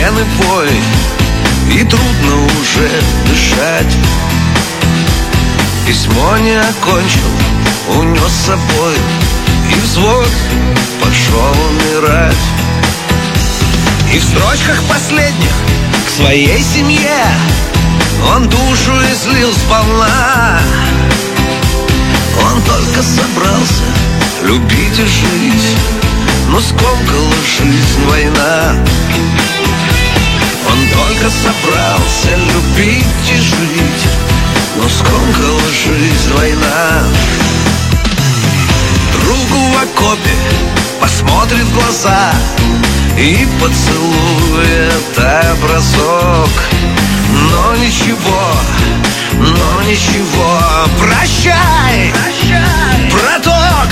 сирены пой, и трудно уже дышать. Письмо не окончил, унес с собой, и взвод пошел умирать. И в строчках последних к своей семье он душу излил сполна. Он только собрался любить и жить, но скомкала жизнь война. Он только собрался любить и жить, но скомкала жизнь война. Другу в окопе посмотрит в глаза и поцелует образок. Но ничего, прощай, браток.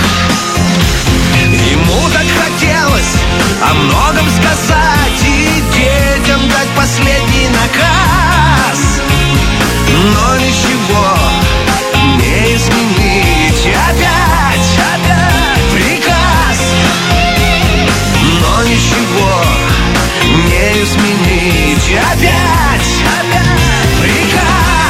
Ему так хотелось о многом сказать и детям дать последний наказ. Но ничего не изменить, опять приказ. Но ничего не изменить, опять приказ.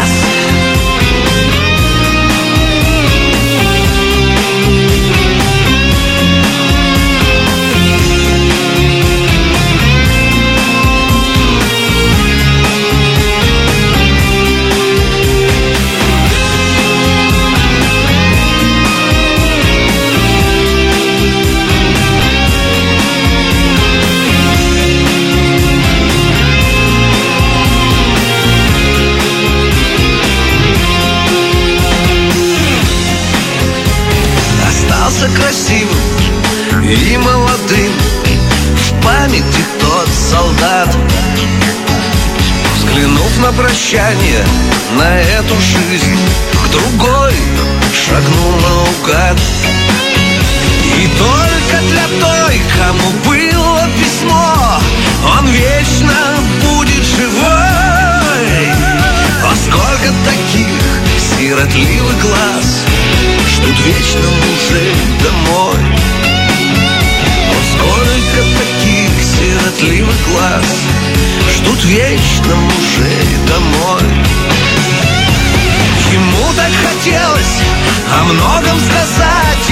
Красивым и молодым в памяти тот солдат, взглянув на прощание, на эту жизнь, к другой шагнул наугад. И только для той, кому было письмо, он вечно будет живой. А сколько таких сиротливых глаз ждут вечно мужей домой. Но сколько таких сиротливых глаз ждут вечно мужей домой. Ему так хотелось о многом сказать